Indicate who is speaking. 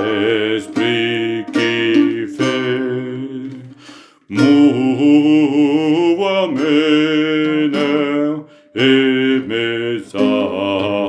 Speaker 1: Esprit qui fait mouvoir mes nerfs et mes âmes.